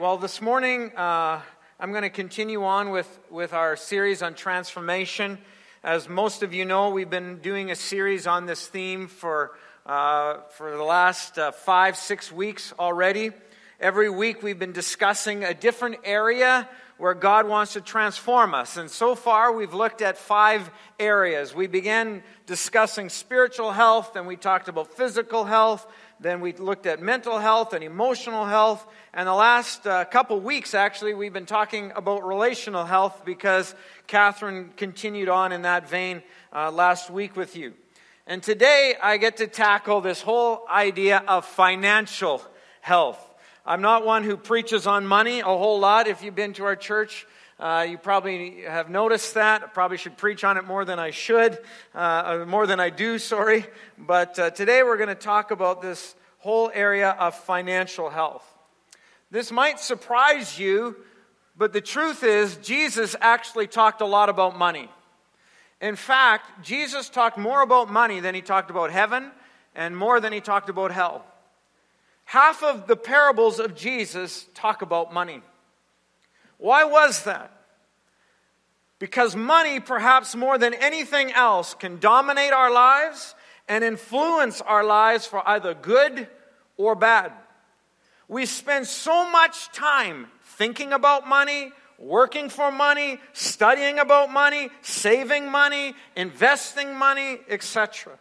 Well, this morning I'm going to continue on with our series on transformation. As most of you know, we've been doing a series on this theme for the last 5-6 weeks already. Every week we've been discussing a different area where God wants to transform us. And so far we've looked at 5 areas. We began discussing spiritual health, then we talked about physical health, then we looked at mental health and emotional health. And the last couple weeks, actually, we've been talking about relational health because Catherine continued on in that vein last week with you. And today, I get to tackle this whole idea of financial health. I'm not one who preaches on money a whole lot. If you've been to our church, you probably have noticed that. I probably should preach on it more than I do. But today we're going to talk about this whole area of financial health. This might surprise you, but the truth is Jesus actually talked a lot about money. In fact, Jesus talked more about money than he talked about heaven and more than he talked about hell. Half of the parables of Jesus talk about money. Why was that? Because money, perhaps more than anything else, can dominate our lives and influence our lives for either good or bad. We spend so much time thinking about money, working for money, studying about money, saving money, investing money, etc.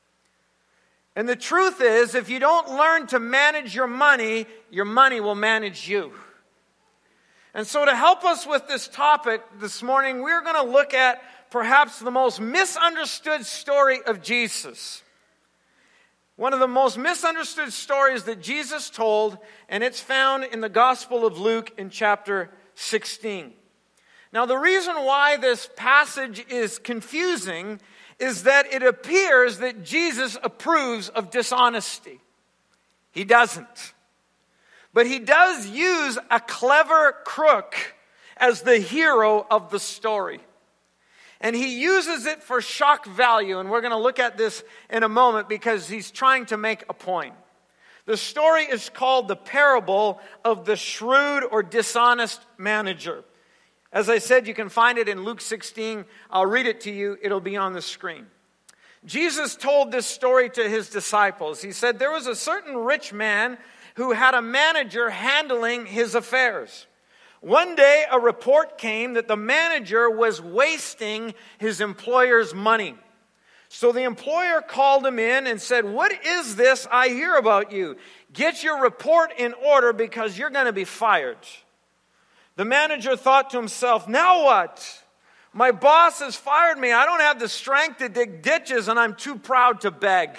And the truth is, if you don't learn to manage your money will manage you. And so to help us with this topic this morning, we're going to look at perhaps the most misunderstood story of Jesus. One of the most misunderstood stories that Jesus told, and it's found in the Gospel of Luke in chapter 16. Now, the reason why this passage is confusing is that it appears that Jesus approves of dishonesty. He doesn't. But he does use a clever crook as the hero of the story. And he uses it for shock value. And we're going to look at this in a moment because he's trying to make a point. The story is called the parable of the shrewd or dishonest manager. As I said, you can find it in Luke 16. I'll read it to you. It'll be on the screen. Jesus told this story to his disciples. He said, there was a certain rich man who had a manager handling his affairs. One day, a report came that the manager was wasting his employer's money. So the employer called him in and said, what is this I hear about you? Get your report in order because you're going to be fired. The manager thought to himself, now what? My boss has fired me. I don't have the strength to dig ditches and I'm too proud to beg.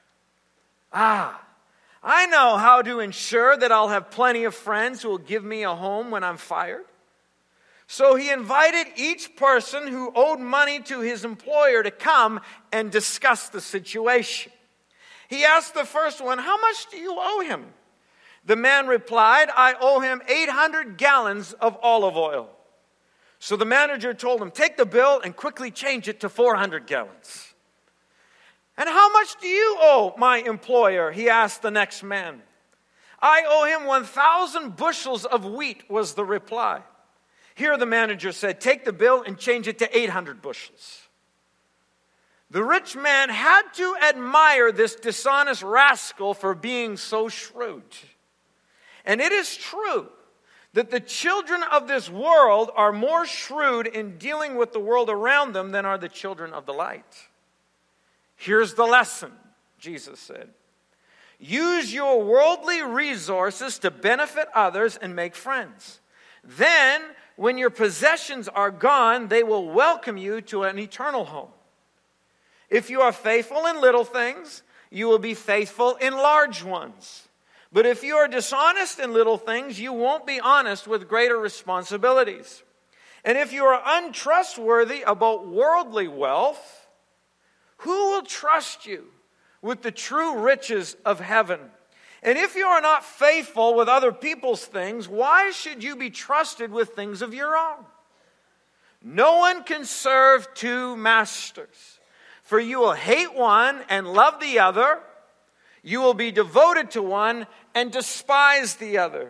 I know how to ensure that I'll have plenty of friends who will give me a home when I'm fired. So he invited each person who owed money to his employer to come and discuss the situation. He asked the first one, how much do you owe him? The man replied, I owe him 800 gallons of olive oil. So the manager told him, take the bill and quickly change it to 400 gallons. And how much do you owe my employer? He asked the next man. I owe him 1,000 bushels of wheat, was the reply. Here the manager said, take the bill and change it to 800 bushels. The rich man had to admire this dishonest rascal for being so shrewd. And it is true that the children of this world are more shrewd in dealing with the world around them than are the children of the light. Here's the lesson, Jesus said. Use your worldly resources to benefit others and make friends. Then, when your possessions are gone, they will welcome you to an eternal home. If you are faithful in little things, you will be faithful in large ones. But if you are dishonest in little things, you won't be honest with greater responsibilities. And if you are untrustworthy about worldly wealth, who will trust you with the true riches of heaven? And if you are not faithful with other people's things, why should you be trusted with things of your own? No one can serve two masters, for you will hate one and love the other. You will be devoted to one and despise the other.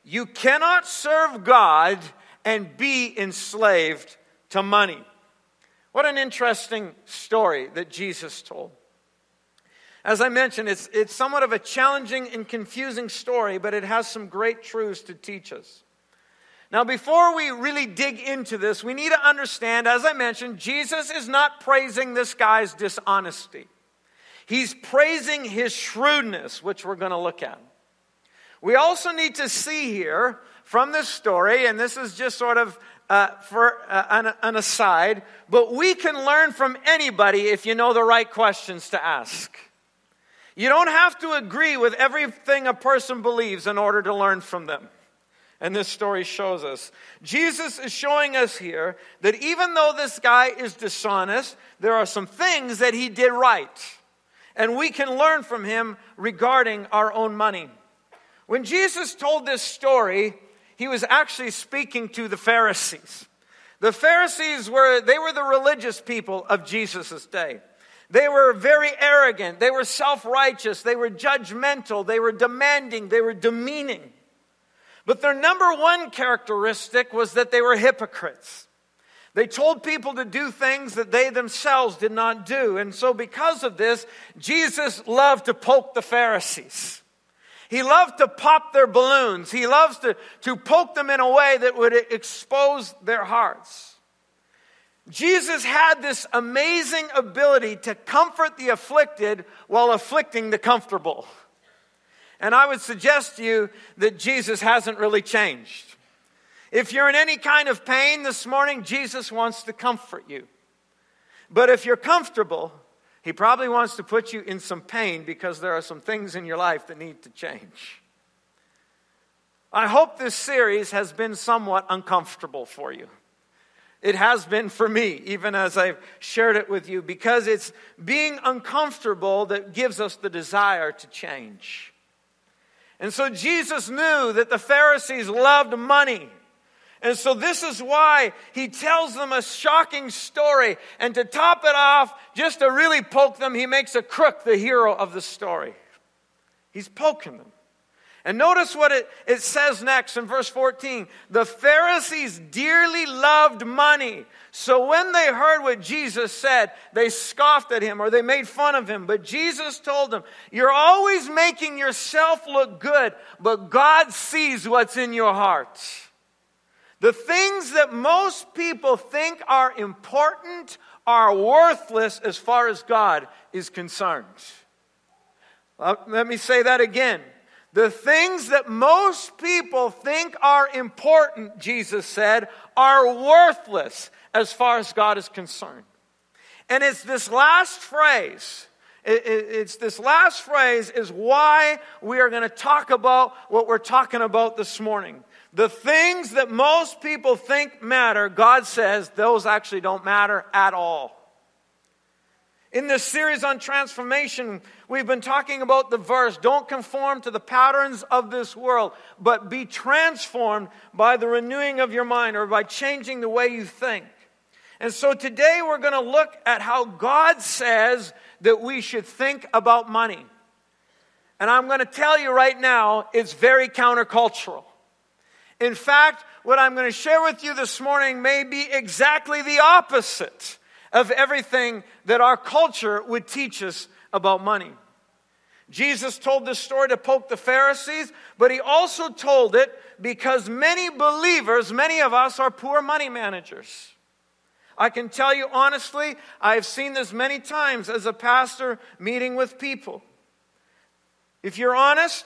You cannot serve God and be enslaved to money. What an interesting story that Jesus told. As I mentioned, it's somewhat of a challenging and confusing story, but it has some great truths to teach us. Now, before we really dig into this, we need to understand, as I mentioned, Jesus is not praising this guy's dishonesty. He's praising his shrewdness, which we're going to look at. We also need to see here from this story, and this is just sort of an aside, but we can learn from anybody if you know the right questions to ask. You don't have to agree with everything a person believes in order to learn from them. And this story shows us. Jesus is showing us here that even though this guy is dishonest, there are some things that he did right. And we can learn from him regarding our own money. When Jesus told this story, he was actually speaking to the Pharisees. The Pharisees were the religious people of Jesus' day. They were very arrogant. They were self-righteous. They were judgmental. They were demanding. They were demeaning. But their number one characteristic was that they were hypocrites. They told people to do things that they themselves did not do. And so because of this, Jesus loved to poke the Pharisees. He loved to pop their balloons. He loves to poke them in a way that would expose their hearts. Jesus had this amazing ability to comfort the afflicted while afflicting the comfortable. And I would suggest to you that Jesus hasn't really changed. If you're in any kind of pain this morning, Jesus wants to comfort you. But if you're comfortable, he probably wants to put you in some pain because there are some things in your life that need to change. I hope this series has been somewhat uncomfortable for you. It has been for me, even as I've shared it with you, because it's being uncomfortable that gives us the desire to change. And so Jesus knew that the Pharisees loved money. And so this is why he tells them a shocking story. And to top it off, just to really poke them, he makes a crook the hero of the story. He's poking them. And notice what it says next in verse 14. The Pharisees dearly loved money. So when they heard what Jesus said, they scoffed at him or they made fun of him. But Jesus told them, you're always making yourself look good, but God sees what's in your heart. The things that most people think are important are worthless as far as God is concerned. Let me say that again. The things that most people think are important, Jesus said, are worthless as far as God is concerned. And it's this last phrase. This last phrase is why we are going to talk about what we're talking about this morning. The things that most people think matter, God says, those actually don't matter at all. In this series on transformation, we've been talking about the verse, don't conform to the patterns of this world, but be transformed by the renewing of your mind or by changing the way you think. And so today we're going to look at how God says that we should think about money. And I'm going to tell you right now, it's very countercultural. In fact, what I'm going to share with you this morning may be exactly the opposite of everything that our culture would teach us about money. Jesus told this story to poke the Pharisees, but he also told it because many believers, many of us, are poor money managers. I can tell you honestly, I've seen this many times as a pastor meeting with people. If you're honest,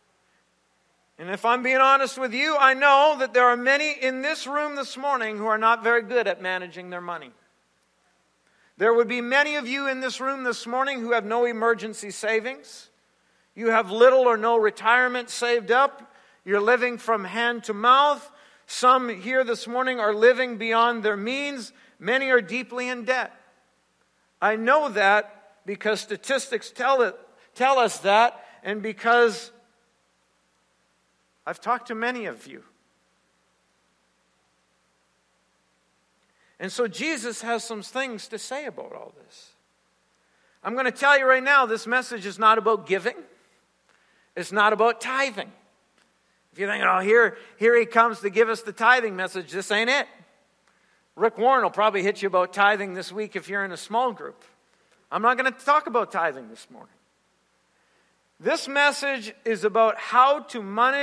and if I'm being honest with you, I know that there are many in this room this morning who are not very good at managing their money. There would be many of you in this room this morning who have no emergency savings. You have little or no retirement saved up. You're living from hand to mouth. Some here this morning are living beyond their means. Many are deeply in debt. I know that because statistics tell us that, and because I've talked to many of you. And so Jesus has some things to say about all this. I'm going to tell you right now, this message is not about giving. It's not about tithing. If If you're thinking, oh, here he comes to give us the tithing message, this ain't it. Rick Warren will probably hit you about tithing this week if you're in a small group. I'm not going to talk about tithing this morning. This message is about how to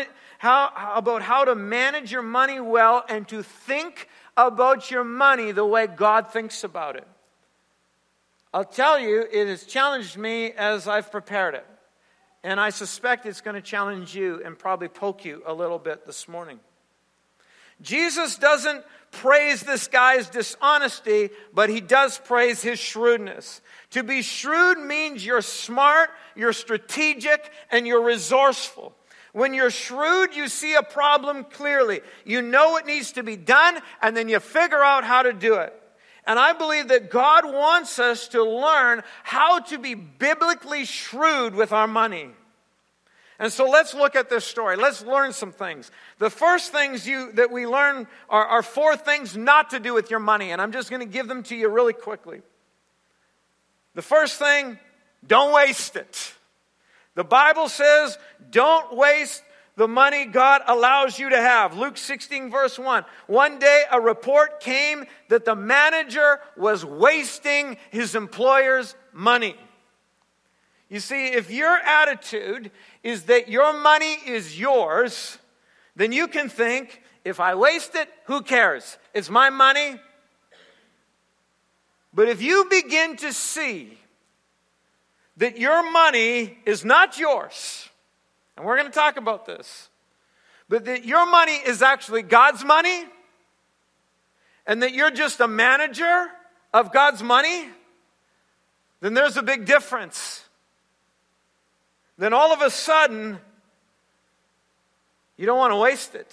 manage your money well and to think about your money the way God thinks about it. I'll tell you, it has challenged me as I've prepared it. And I suspect it's going to challenge you and probably poke you a little bit this morning. Jesus doesn't praise this guy's dishonesty, but he does praise his shrewdness. To be shrewd means you're smart, you're strategic, and you're resourceful. When you're shrewd, you see a problem clearly. You know what needs to be done, and then you figure out how to do it. And I believe that God wants us to learn how to be biblically shrewd with our money. And so let's look at this story. Let's learn some things. The first things that we learn are 4 things not to do with your money. And I'm just going to give them to you really quickly. The first thing, don't waste it. The Bible says, don't waste the money God allows you to have. Luke 16, verse 1. One day a report came that the manager was wasting his employer's money. You see, if your attitude is that your money is yours, then you can think, if I waste it, who cares? It's my money. But if you begin to see that your money is not yours, and we're going to talk about this, but that your money is actually God's money, and that you're just a manager of God's money, then there's a big difference. Then all of a sudden, you don't want to waste it.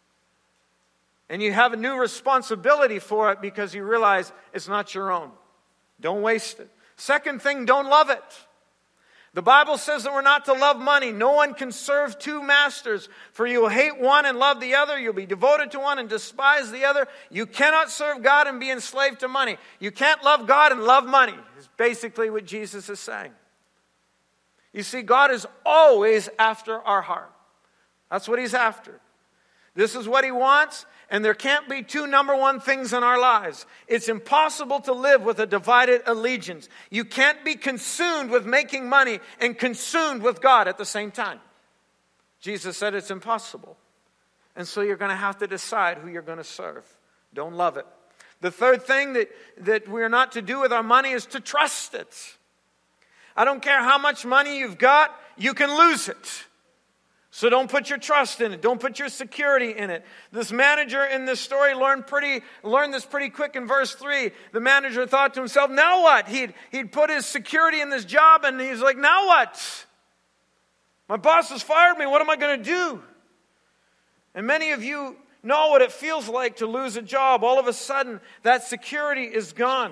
And you have a new responsibility for it because you realize it's not your own. Don't waste it. Second thing, don't love it. The Bible says that we're not to love money. No one can serve 2 masters, for you will hate one and love the other. You'll be devoted to one and despise the other. You cannot serve God and be enslaved to money. You can't love God and love money, is basically what Jesus is saying. You see, God is always after our heart. That's what he's after. This is what he wants, and there can't be 2 number 1 things in our lives. It's impossible to live with a divided allegiance. You can't be consumed with making money and consumed with God at the same time. Jesus said it's impossible. And so you're going to have to decide who you're going to serve. Don't love it. The third thing that we're not to do with our money is to trust it. I don't care how much money you've got, you can lose it. So don't put your trust in it. Don't put your security in it. This manager in this story learned this pretty quick in verse 3. The manager thought to himself, now what? He'd put his security in this job and he's like, now what? My boss has fired me. What am I going to do? And many of you know what it feels like to lose a job. All of a sudden, that security is gone.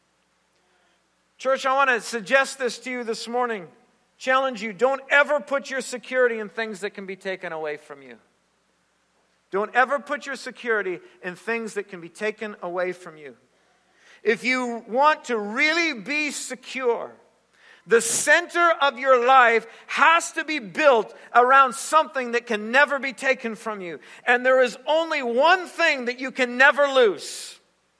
Church, I want to suggest this to you this morning. Challenge you, don't ever put your security in things that can be taken away from you. Don't ever put your security in things that can be taken away from you. If you want to really be secure, the center of your life has to be built around something that can never be taken from you. And there is only one thing that you can never lose,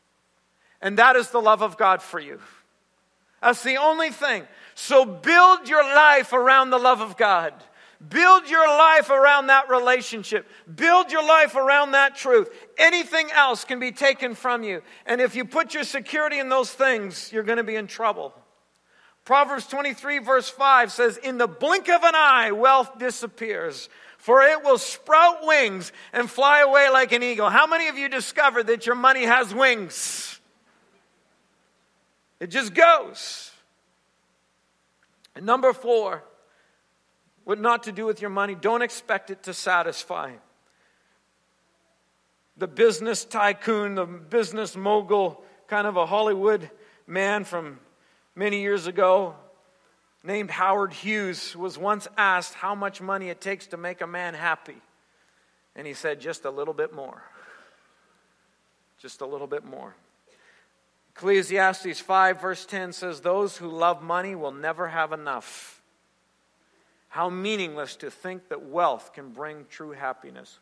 and that is the love of God for you. That's the only thing. So build your life around the love of God. Build your life around that relationship. Build your life around that truth. Anything else can be taken from you. And if you put your security in those things, you're going to be in trouble. Proverbs 23 verse 5 says, in the blink of an eye, wealth disappears, for it will sprout wings and fly away like an eagle. How many of you discovered that your money has wings? It just goes. And number 4, what not to do with your money, don't expect it to satisfy. The business tycoon, the business mogul, kind of a Hollywood man from many years ago, named Howard Hughes, was once asked how much money it takes to make a man happy. And he said, just a little bit more. Just a little bit more. Ecclesiastes 5 verse 10 says, those who love money will never have enough. How meaningless to think that wealth can bring true happiness.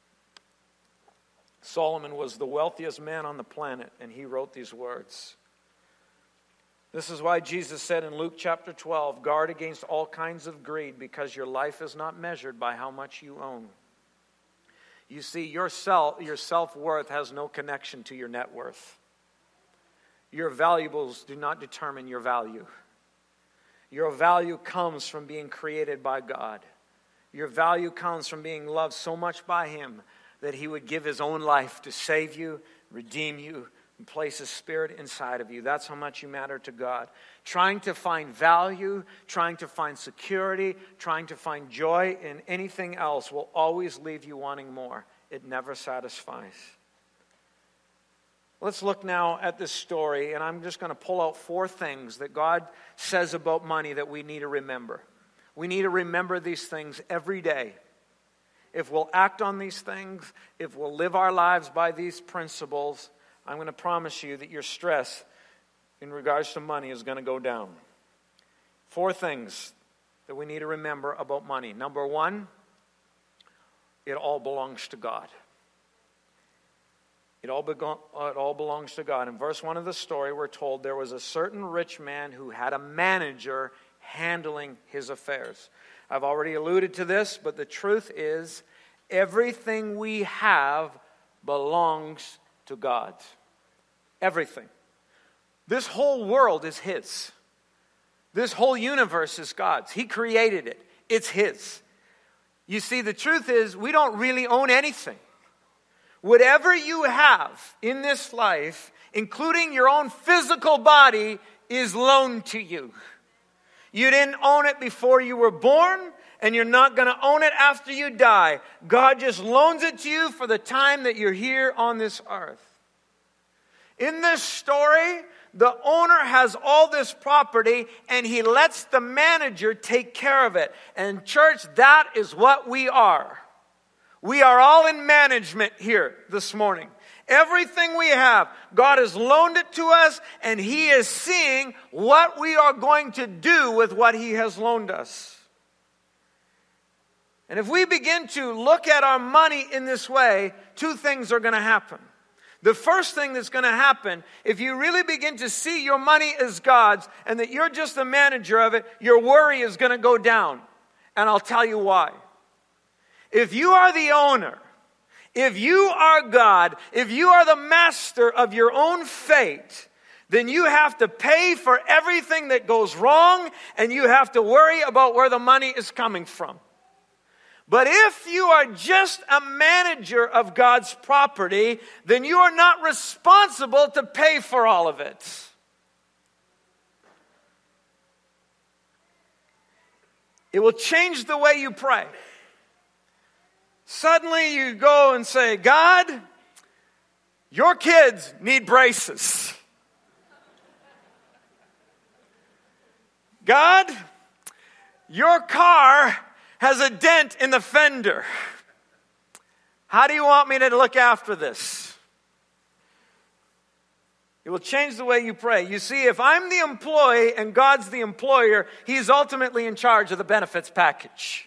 Solomon was the wealthiest man on the planet, and he wrote these words. This is why Jesus said in Luke chapter 12, guard against all kinds of greed, because your life is not measured by how much you own. You see, your self-worth has no connection to your net worth. Your valuables do not determine your value. Your value comes from being created by God. Your value comes from being loved so much by Him that He would give His own life to save you, redeem you, and place His Spirit inside of you. That's how much you matter to God. Trying to find value, trying to find security, trying to find joy in anything else will always leave you wanting more. It never satisfies. Let's look now at this story, and I'm just going to pull out 4 things that God says about money that we need to remember. We need to remember these things every day. If we'll act on these things, if we'll live our lives by these principles, I'm going to promise you that your stress in regards to money is going to go down. 4 things that we need to remember about money. Number 1, it all belongs to God. It all belongs to God. In verse 1 of the story, we're told there was a certain rich man who had a manager handling his affairs. I've already alluded to this, but the truth is, everything we have belongs to God. Everything. This whole world is His. This whole universe is God's. He created it. It's His. You see, the truth is, we don't really own anything. Whatever you have in this life, including your own physical body, is loaned to you. You didn't own it before you were born, and you're not going to own it after you die. God just loans it to you for the time that you're here on this earth. In this story, the owner has all this property, and he lets the manager take care of it. And church, that is what we are. We are all in management here this morning. Everything we have, God has loaned it to us, and He is seeing what we are going to do with what He has loaned us. And if we begin to look at our money in this way, 2 things are going to happen. The first thing that's going to happen, if you really begin to see your money as God's and that you're just the manager of it, your worry is going to go down. And I'll tell you why. If you are the owner, if you are God, if you are the master of your own fate, then you have to pay for everything that goes wrong, and you have to worry about where the money is coming from. But if you are just a manager of God's property, then you are not responsible to pay for all of it. It will change the way you pray. Suddenly you go and say, God, your kids need braces. God, your car has a dent in the fender. How do you want me to look after this? It will change the way you pray. You see, if I'm the employee and God's the employer, He's ultimately in charge of the benefits package.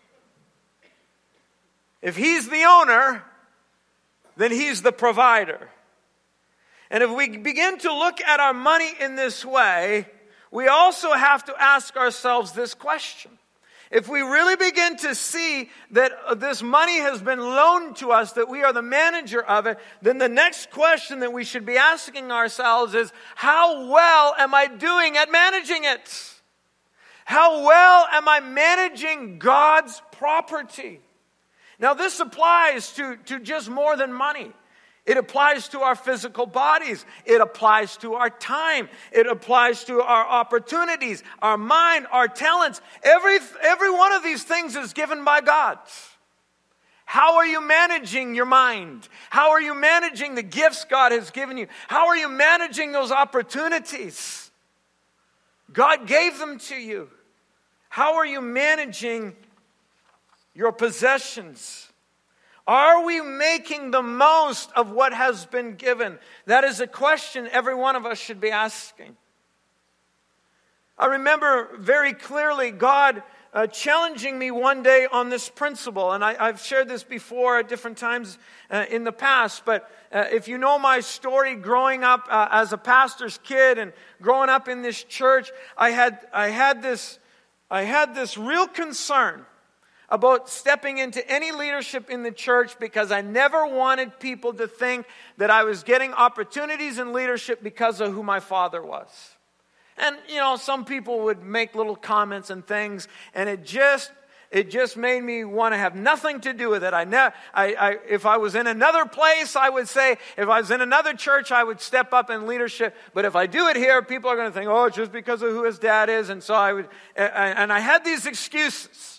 If He's the owner, then He's the provider. And if we begin to look at our money in this way, we also have to ask ourselves this question. If we really begin to see that this money has been loaned to us, that we are the manager of it, then the next question that we should be asking ourselves is, how well am I doing at managing it? How well am I managing God's property? Now, this applies to just more than money. It applies to our physical bodies. It applies to our time. It applies to our opportunities, our mind, our talents. Every one of these things is given by God. How are you managing your mind? How are you managing the gifts God has given you? How are you managing those opportunities? God gave them to you. How are you managing your possessions? Are we making the most of what has been given? That is a question every one of us should be asking. I remember very clearly God challenging me one day on this principle. And I've shared this before at different times in the past. But if you know my story growing up as a pastor's kid and growing up in this church, I had this real concern about stepping into any leadership in the church because I never wanted people to think that I was getting opportunities in leadership because of who my father was. And, some people would make little comments and things, and it just made me want to have nothing to do with it. If I was in another place, I would say, if I was in another church, I would step up in leadership. But if I do it here, people are going to think, oh, it's just because of who his dad is. And so I had these excuses.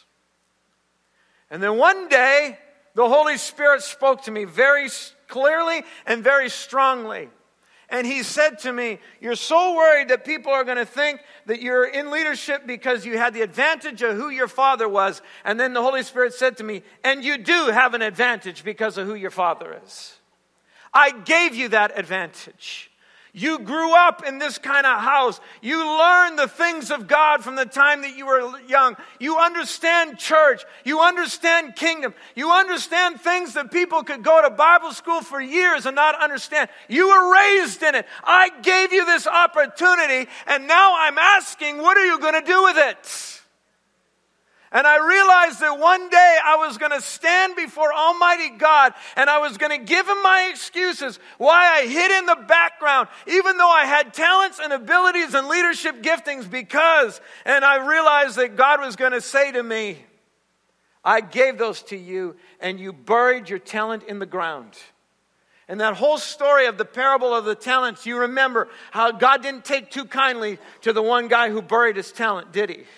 And then one day, the Holy Spirit spoke to me very clearly and very strongly. And He said to me, you're so worried that people are going to think that you're in leadership because you had the advantage of who your father was. And then the Holy Spirit said to me, and you do have an advantage because of who your father is. I gave you that advantage. You grew up in this kind of house. You learned the things of God from the time that you were young. You understand church. You understand kingdom. You understand things that people could go to Bible school for years and not understand. You were raised in it. I gave you this opportunity, and now I'm asking, what are you going to do with it? And I realized that one day I was going to stand before Almighty God and I was going to give Him my excuses why I hid in the background, even though I had talents and abilities and leadership giftings and I realized that God was going to say to me, I gave those to you and you buried your talent in the ground. And that whole story of the parable of the talents, you remember how God didn't take too kindly to the one guy who buried his talent, did He?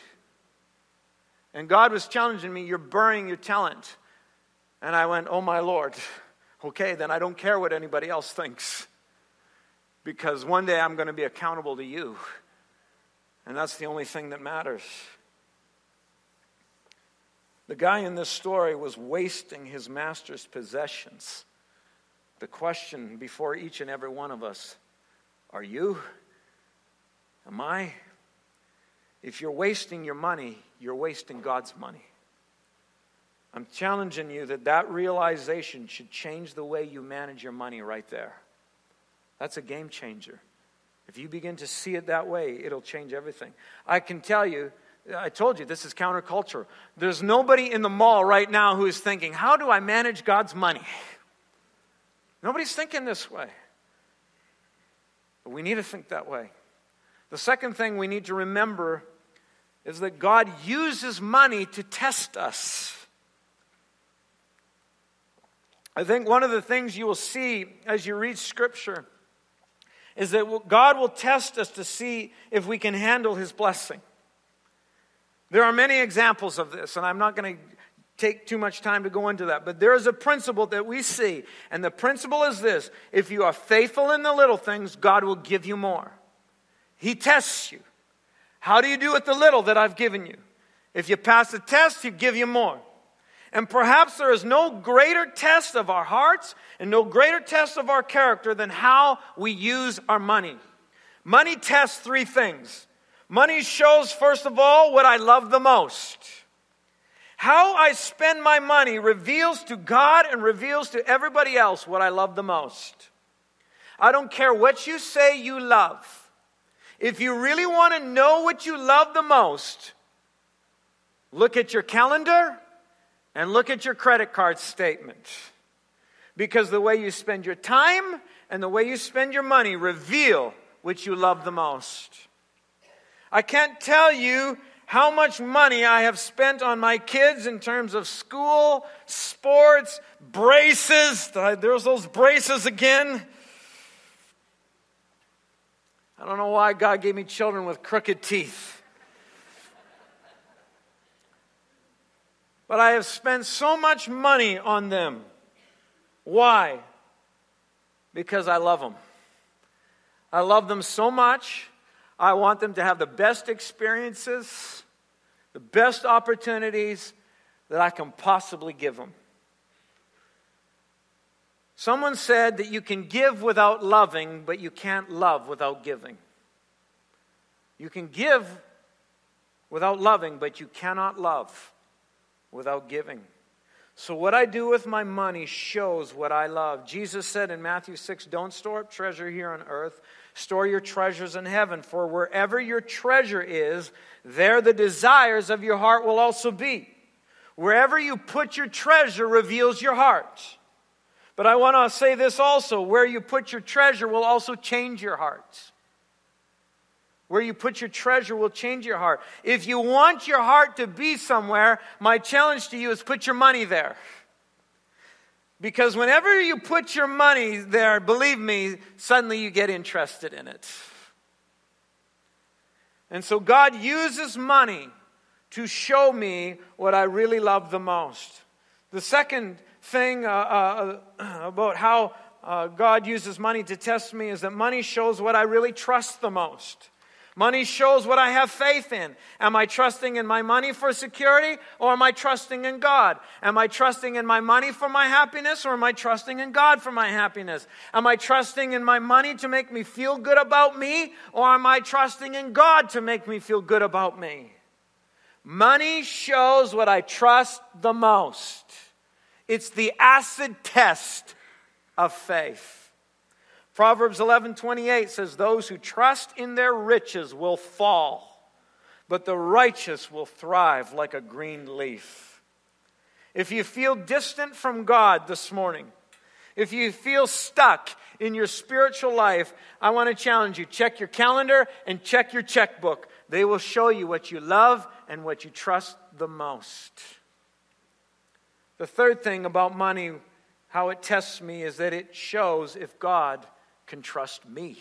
And God was challenging me, you're burying your talent. And I went, oh my Lord, okay, then I don't care what anybody else thinks. Because one day I'm going to be accountable to you. And that's the only thing that matters. The guy in this story was wasting his master's possessions. The question before each and every one of us, are you? Am I? If you're wasting your money, you're wasting God's money. I'm challenging you that realization should change the way you manage your money right there. That's a game changer. If you begin to see it that way, it'll change everything. I can tell you, I told you, this is counterculture. There's nobody in the mall right now who is thinking, how do I manage God's money? Nobody's thinking this way. But we need to think that way. The second thing we need to remember is that God uses money to test us. I think one of the things you will see as you read Scripture is that God will test us to see if we can handle His blessing. There are many examples of this, and I'm not going to take too much time to go into that. But there is a principle that we see, and the principle is this. If you are faithful in the little things, God will give you more. He tests you. How do you do with the little that I've given you? If you pass the test, He'll give you more. And perhaps there is no greater test of our hearts and no greater test of our character than how we use our money. Money tests three things. Money shows, first of all, what I love the most. How I spend my money reveals to God and reveals to everybody else what I love the most. I don't care what you say you love. If you really want to know what you love the most, look at your calendar and look at your credit card statement. Because the way you spend your time and the way you spend your money reveal what you love the most. I can't tell you how much money I have spent on my kids in terms of school, sports, braces. There's those braces again. I don't know why God gave me children with crooked teeth. But I have spent so much money on them. Why? Because I love them. I love them so much. I want them to have the best experiences, the best opportunities that I can possibly give them. Someone said that you can give without loving, but you can't love without giving. You can give without loving, but you cannot love without giving. So what I do with my money shows what I love. Jesus said in Matthew 6, don't store up treasure here on earth. Store your treasures in heaven. For wherever your treasure is, there the desires of your heart will also be. Wherever you put your treasure reveals your heart. But I want to say this also. Where you put your treasure will also change your heart. Where you put your treasure will change your heart. If you want your heart to be somewhere, my challenge to you is put your money there. Because whenever you put your money there, believe me, suddenly you get interested in it. And so God uses money to show me what I really love the most. The second thing about how God uses money to test me is that money shows what I really trust the most. Money shows what I have faith in. Am I trusting in my money for security, or am I trusting in God? Am I trusting in my money for my happiness, or am I trusting in God for my happiness? Am I trusting in my money to make me feel good about me, or am I trusting in God to make me feel good about me? Money shows what I trust the most. It's the acid test of faith. Proverbs 11:28 says, those who trust in their riches will fall, but the righteous will thrive like a green leaf. If you feel distant from God this morning, if you feel stuck in your spiritual life, I want to challenge you. Check your calendar and check your checkbook. They will show you what you love and what you trust the most. The third thing about money, how it tests me, is that it shows if God can trust me.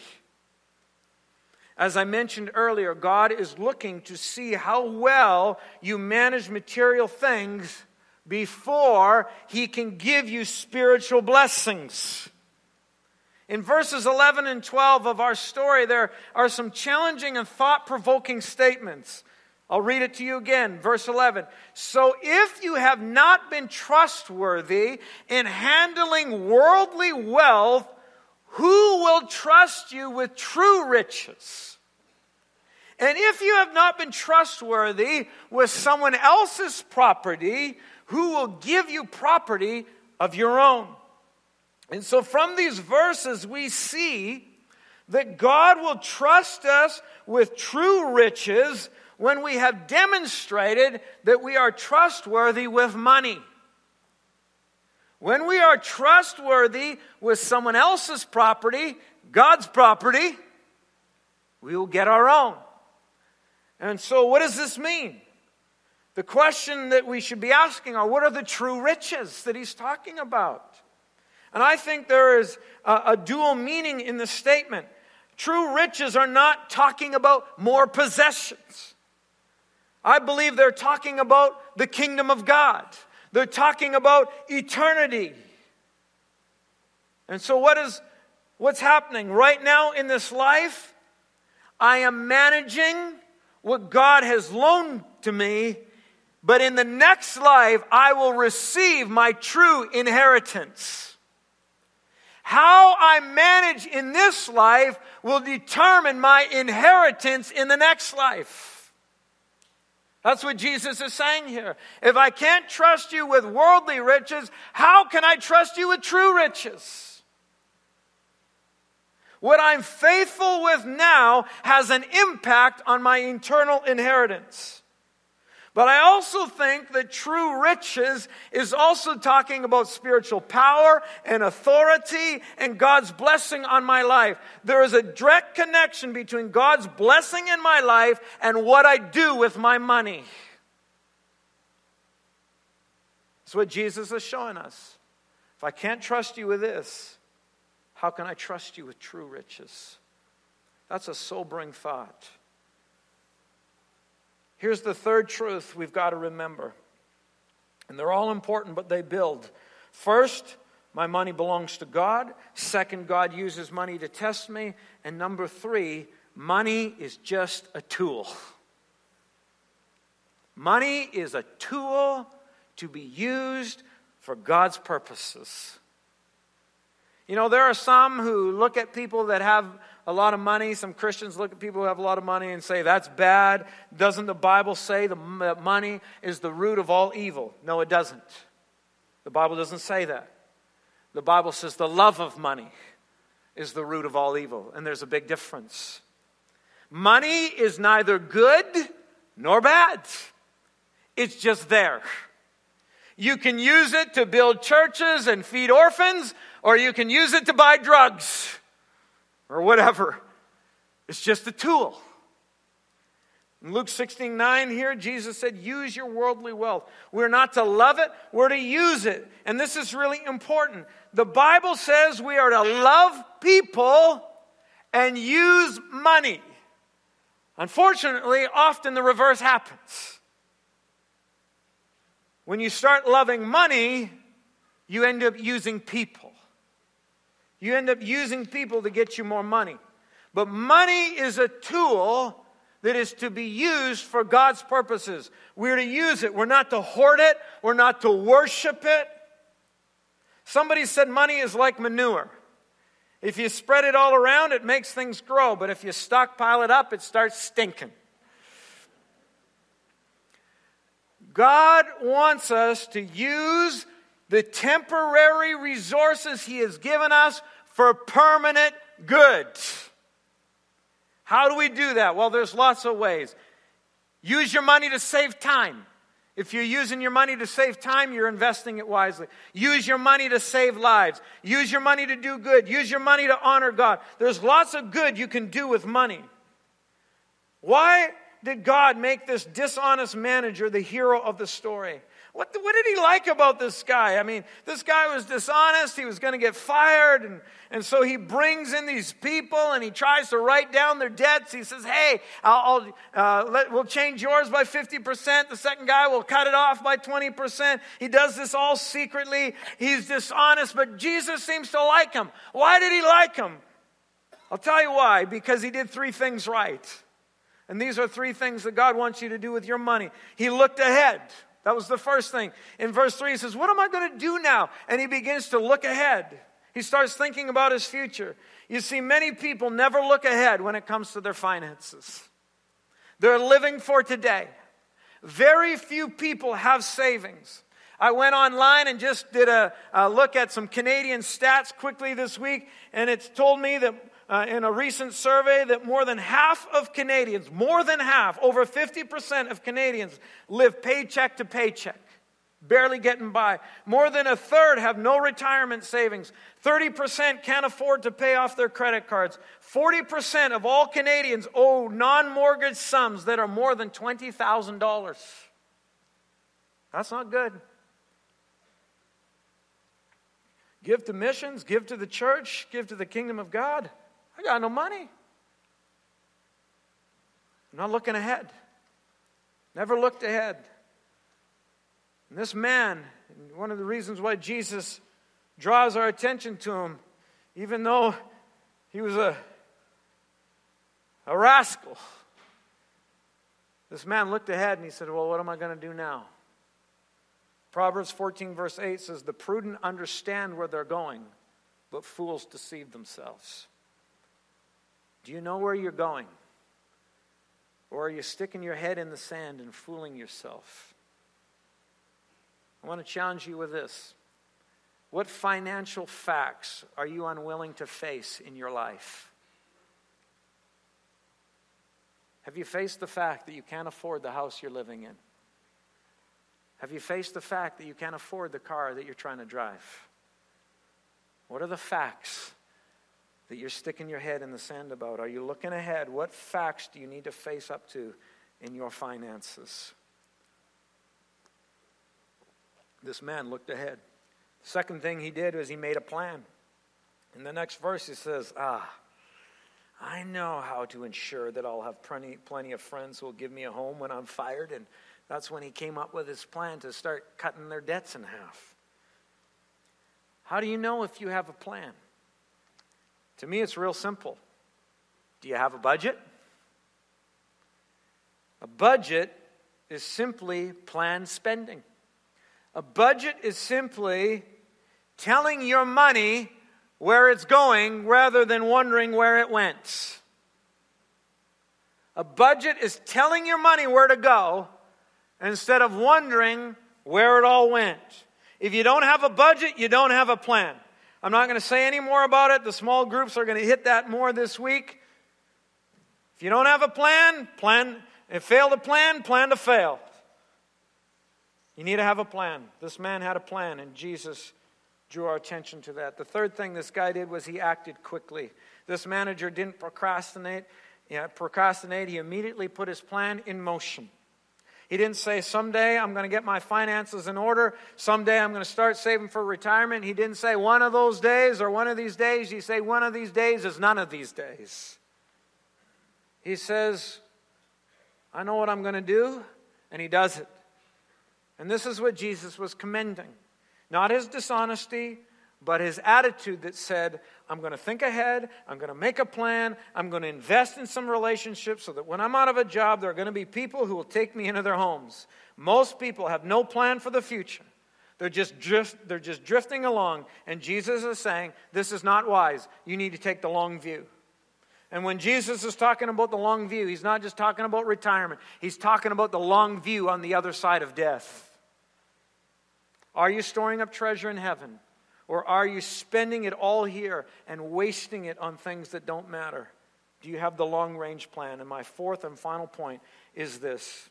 As I mentioned earlier, God is looking to see how well you manage material things before He can give you spiritual blessings. In verses 11 and 12 of our story, there are some challenging and thought-provoking statements. I'll read it to you again. Verse 11. So if you have not been trustworthy in handling worldly wealth, who will trust you with true riches? And if you have not been trustworthy with someone else's property, who will give you property of your own? And so from these verses we see that God will trust us with true riches when we have demonstrated that we are trustworthy with money. When we are trustworthy with someone else's property, God's property, we will get our own. And so what does this mean? The question that we should be asking are, what are the true riches that He's talking about? And I think there is a dual meaning in the statement. True riches are not talking about more possessions. I believe they're talking about the kingdom of God. They're talking about eternity. And so what's happening? Right now in this life, I am managing what God has loaned to me, but in the next life, I will receive my true inheritance. How I manage in this life will determine my inheritance in the next life. That's what Jesus is saying here. If I can't trust you with worldly riches, how can I trust you with true riches? What I'm faithful with now has an impact on my eternal inheritance. But I also think that true riches is also talking about spiritual power and authority and God's blessing on my life. There is a direct connection between God's blessing in my life and what I do with my money. That's what Jesus is showing us. If I can't trust you with this, how can I trust you with true riches? That's a sobering thought. Here's the third truth we've got to remember. And they're all important, but they build. First, my money belongs to God. Second, God uses money to test me. And number three, money is just a tool. Money is a tool to be used for God's purposes. You know, there are some who look at people that have a lot of money. Some Christians look at people who have a lot of money and say, that's bad. Doesn't the Bible say that money is the root of all evil? No, it doesn't. The Bible doesn't say that. The Bible says the love of money is the root of all evil. And there's a big difference. Money is neither good nor bad. It's just there. You can use it to build churches and feed orphans, or you can use it to buy drugs or whatever. It's just a tool. In Luke 16:9 here, Jesus said, use your worldly wealth. We're not to love it, we're to use it. And this is really important. The Bible says we are to love people and use money. Unfortunately, often the reverse happens. When you start loving money, you end up using people. You end up using people to get you more money. But money is a tool that is to be used for God's purposes. We're to use it. We're not to hoard it. We're not to worship it. Somebody said money is like manure. If you spread it all around, it makes things grow. But if you stockpile it up, it starts stinking. God wants us to use the temporary resources He has given us for permanent good. How do we do that? Well, there's lots of ways. Use your money to save time. If you're using your money to save time, you're investing it wisely. Use your money to save lives. Use your money to do good. Use your money to honor God. There's lots of good you can do with money. Why did God make this dishonest manager the hero of the story? What did He like about this guy? I mean, this guy was dishonest. He was going to get fired. And so He brings in these people and He tries to write down their debts. He says, hey, we'll change yours by 50%. The second guy will cut it off by 20%. He does this all secretly. He's dishonest, but Jesus seems to like him. Why did He like him? I'll tell you why. Because he did three things right. And these are three things that God wants you to do with your money. He looked ahead. That was the first thing. In verse 3, he says, what am I going to do now? And he begins to look ahead. He starts thinking about his future. You see, many people never look ahead when it comes to their finances. They're living for today. Very few people have savings. I went online and just did a look at some Canadian stats quickly this week, and it's told me that in a recent survey that more than half of Canadians, over 50% of Canadians live paycheck to paycheck, barely getting by. More than a third have no retirement savings. 30% can't afford to pay off their credit cards. 40% of all Canadians owe non-mortgage sums that are more than $20,000. That's not good. Give to missions, give to the church, give to the kingdom of God. I got no money. I'm not looking ahead. Never looked ahead. And this man, one of the reasons why Jesus draws our attention to him, even though he was a rascal, this man looked ahead and he said, well, what am I going to do now? Proverbs 14 verse 8 says, the prudent understand where they're going, but fools deceive themselves. Do you know where you're going? Or are you sticking your head in the sand and fooling yourself? I want to challenge you with this. What financial facts are you unwilling to face in your life? Have you faced the fact that you can't afford the house you're living in? Have you faced the fact that you can't afford the car that you're trying to drive? What are the facts that you're sticking your head in the sand about? Are you looking ahead? What facts do you need to face up to in your finances? This man looked ahead. Second thing he did was he made a plan. In the next verse he says, I know how to ensure that I'll have plenty of friends who will give me a home when I'm fired. And that's when he came up with his plan to start cutting their debts in half. How do you know if you have a plan? To me, it's real simple. Do you have a budget? A budget is simply planned spending. A budget is simply telling your money where it's going rather than wondering where it went. A budget is telling your money where to go instead of wondering where it all went. If you don't have a budget, you don't have a plan. I'm not going to say any more about it. The small groups are going to hit that more this week. If you don't have a plan, fail to plan to fail. You need to have a plan. This man had a plan, and Jesus drew our attention to that. The third thing this guy did was he acted quickly. This manager didn't procrastinate. He immediately put his plan in motion. He didn't say, someday I'm going to get my finances in order. Someday I'm going to start saving for retirement. He didn't say one of those days or one of these days. He said one of these days is none of these days. He says, I know what I'm going to do, and he does it. And this is what Jesus was commending. Not his dishonesty, but his attitude that said, I'm going to think ahead, I'm going to make a plan, I'm going to invest in some relationships so that when I'm out of a job, there are going to be people who will take me into their homes. Most people have no plan for the future. They're just drifting along, and Jesus is saying, this is not wise. You need to take the long view. And when Jesus is talking about the long view, he's not just talking about retirement. He's talking about the long view on the other side of death. Are you storing up treasure in heaven? Or are you spending it all here and wasting it on things that don't matter? Do you have the long-range plan? And my fourth and final point is this.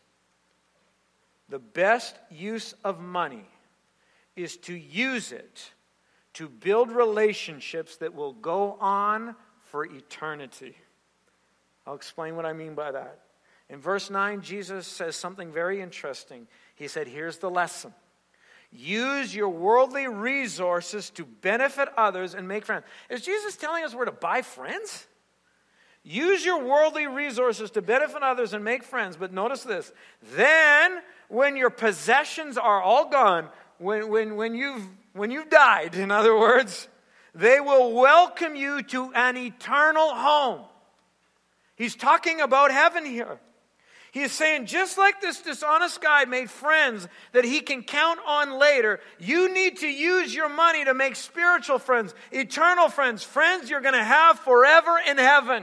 The best use of money is to use it to build relationships that will go on for eternity. I'll explain what I mean by that. In verse 9, Jesus says something very interesting. He said, here's the lesson. Use your worldly resources to benefit others and make friends. Is Jesus telling us where to buy friends? Use your worldly resources to benefit others and make friends. But notice this. Then, when your possessions are all gone, when you've died, in other words, they will welcome you to an eternal home. He's talking about heaven here. He is saying, just like this dishonest guy made friends that he can count on later, you need to use your money to make spiritual friends, eternal friends, friends you're going to have forever in heaven.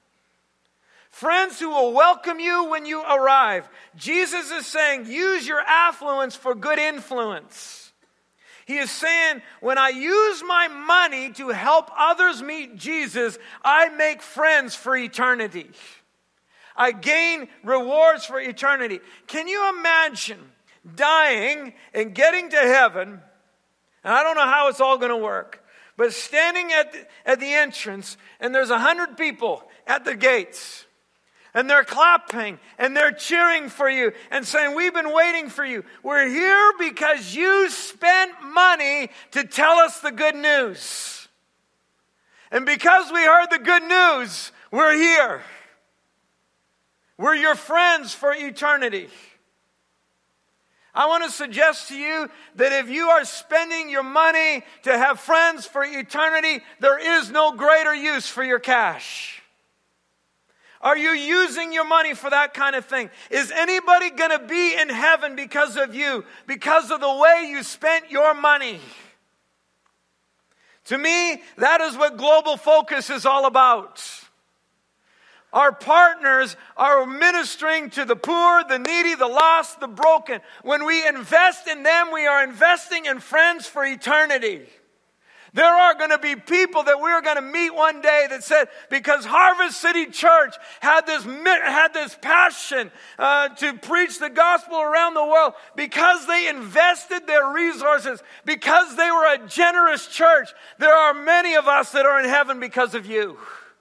Friends who will welcome you when you arrive. Jesus is saying, use your affluence for good influence. He is saying, when I use my money to help others meet Jesus, I make friends for eternity. I gain rewards for eternity. Can you imagine dying and getting to heaven? And I don't know how it's all going to work. But standing at the entrance, and there's 100 people at the gates. And they're clapping, and they're cheering for you, and saying, we've been waiting for you. We're here because you spent money to tell us the good news. And because we heard the good news, we're here. We're your friends for eternity. I want to suggest to you that if you are spending your money to have friends for eternity, there is no greater use for your cash. Are you using your money for that kind of thing? Is anybody going to be in heaven because of you, because of the way you spent your money? To me, that is what Global Focus is all about. Our partners are ministering to the poor, the needy, the lost, the broken. When we invest in them, we are investing in friends for eternity. There are going to be people that we're going to meet one day that said, because Harvest City Church had this passion to preach the gospel around the world, because they invested their resources, because they were a generous church, there are many of us that are in heaven because of you.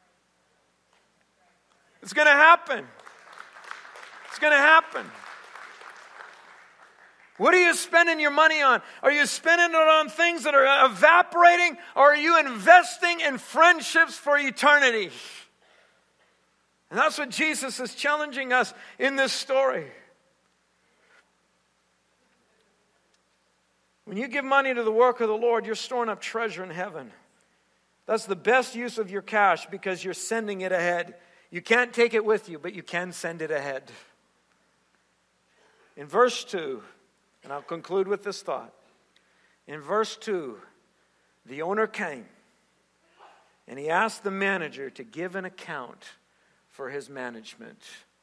It's going to happen. It's going to happen. What are you spending your money on? Are you spending it on things that are evaporating, or are you investing in friendships for eternity? And that's what Jesus is challenging us in this story. When you give money to the work of the Lord, you're storing up treasure in heaven. That's the best use of your cash because you're sending it ahead. You can't take it with you, but you can send it ahead. In verse 2, and I'll conclude with this thought. In verse 2, the owner came And he asked the manager to give an account for his management.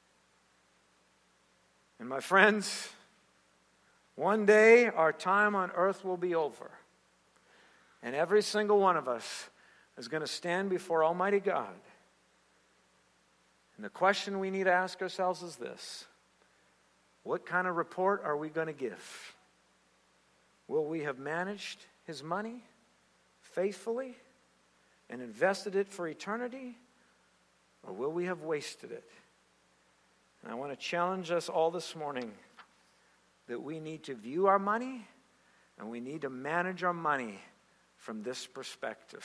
And my friends, one day our time on earth will be over. And every single one of us is going to stand before Almighty God. And the question we need to ask ourselves is this: what kind of report are we going to give? Will we have managed his money faithfully and invested it for eternity? Or will we have wasted it? And I want to challenge us all this morning that we need to view our money and we need to manage our money from this perspective.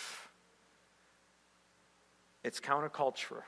It's countercultural.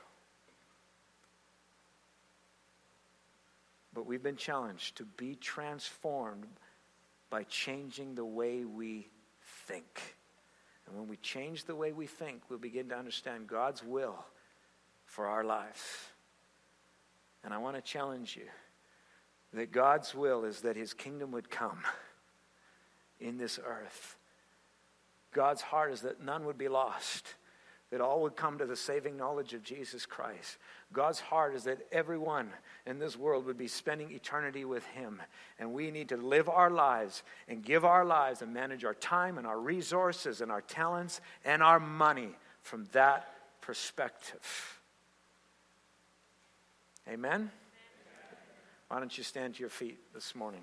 But we've been challenged to be transformed by changing the way we think. And when we change the way we think, we'll begin to understand God's will for our lives. And I want to challenge you that God's will is that his kingdom would come in this earth. God's heart is that none would be lost, that all would come to the saving knowledge of Jesus Christ. God's heart is that everyone in this world would be spending eternity with him. And we need to live our lives and give our lives and manage our time and our resources and our talents and our money from that perspective. Amen? Why don't you stand to your feet this morning?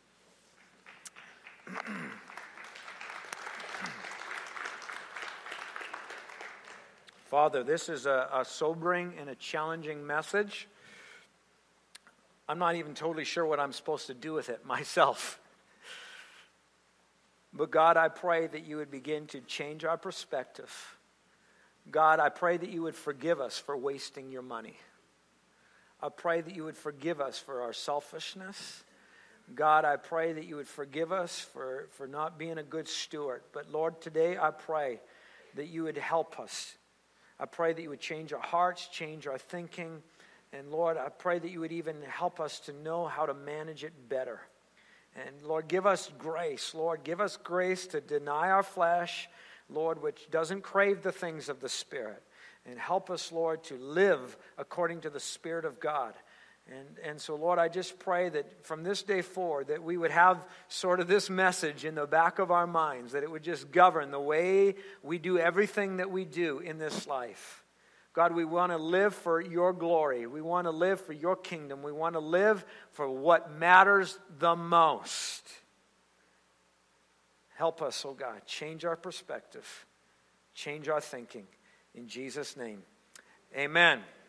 Father, this is a sobering and a challenging message. I'm not even totally sure what I'm supposed to do with it myself. But God, I pray that you would begin to change our perspective. God, I pray that you would forgive us for wasting your money. I pray that you would forgive us for our selfishness. God, I pray that you would forgive us for not being a good steward. But Lord, today I pray that you would help us. I pray that you would change our hearts, change our thinking. And Lord, I pray that you would even help us to know how to manage it better. And Lord, give us grace. Lord, give us grace to deny our flesh, Lord, which doesn't crave the things of the Spirit. And help us, Lord, to live according to the Spirit of God. And so, Lord, I just pray that from this day forward that we would have sort of this message in the back of our minds, that it would just govern the way we do everything that we do in this life. God, we want to live for your glory. We want to live for your kingdom. We want to live for what matters the most. Help us, oh God, change our perspective, change our thinking. In Jesus' name, amen.